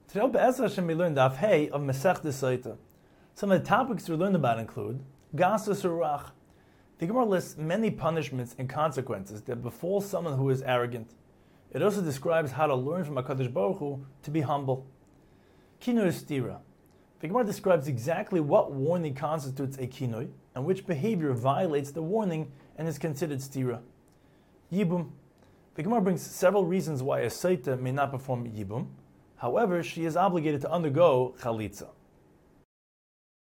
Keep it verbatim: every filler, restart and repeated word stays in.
Today, Be'ez Hashem, we learn Daf Hey of Masech Desaita. Some of the topics we learn about include Gasas Urach. The Gemara lists many punishments and consequences that befall someone who is arrogant. It also describes how to learn from HaKadosh Baruch Hu to be humble. Kinoi Stira. The Gemara describes exactly what warning constitutes a kinoi and which behavior violates the warning and is considered stira. Yibum. The Gemara brings several reasons why a saita may not perform yibum. However, she is obligated to undergo chalitza.